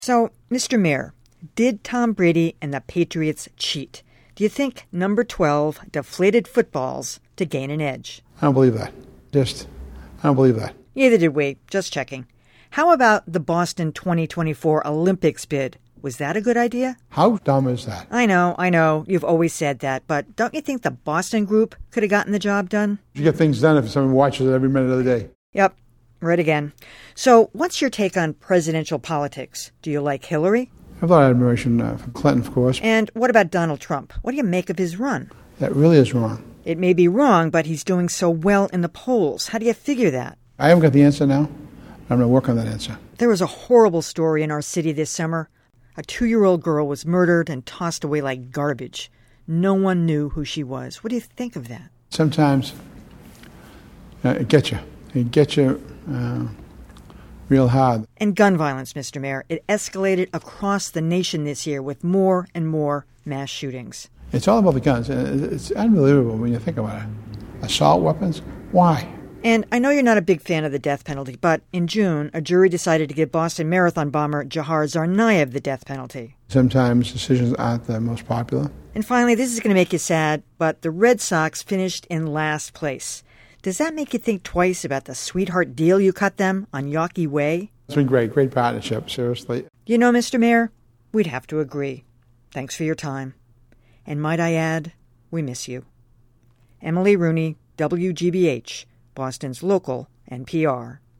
So, Mr. Mayor, did Tom Brady and the Patriots cheat? Do you think number 12 deflated footballs to gain an edge? I don't believe that. I don't believe that. Neither did we. Just checking. How about the Boston 2024 Olympics bid? Was that a good idea? How dumb is that? I know. You've always said that. But don't you think the Boston group could have gotten the job done? You get things done if someone watches it every minute of the day. Yep. Right again. So what's your take on presidential politics? Do you like Hillary? I have a lot of admiration for Clinton, of course. And what about Donald Trump? What do you make of his run? That really is wrong. It may be wrong, but he's doing so well in the polls. How do you figure that? I haven't got the answer now. I'm going to work on that answer. There was a horrible story in our city this summer. A 2-year-old girl was murdered and tossed away like garbage. No one knew who she was. What do you think of that? Sometimes it gets you. It gets you real hard. And gun violence, Mr. Mayor. It escalated across the nation this year with more and more mass shootings. It's all about the guns. It's unbelievable when you think about it. Assault weapons? Why? And I know you're not a big fan of the death penalty, but in June, a jury decided to give Boston Marathon bomber Jahar Tsarnaev the death penalty. Sometimes decisions aren't the most popular. And finally, this is going to make you sad, but the Red Sox finished in last place. Does that make you think twice about the sweetheart deal you cut them on Yawkey Way? It's been great partnership, seriously. You know, Mr. Mayor, we'd have to agree. Thanks for your time. And might I add, we miss you. Emily Rooney, WGBH, Boston's local NPR.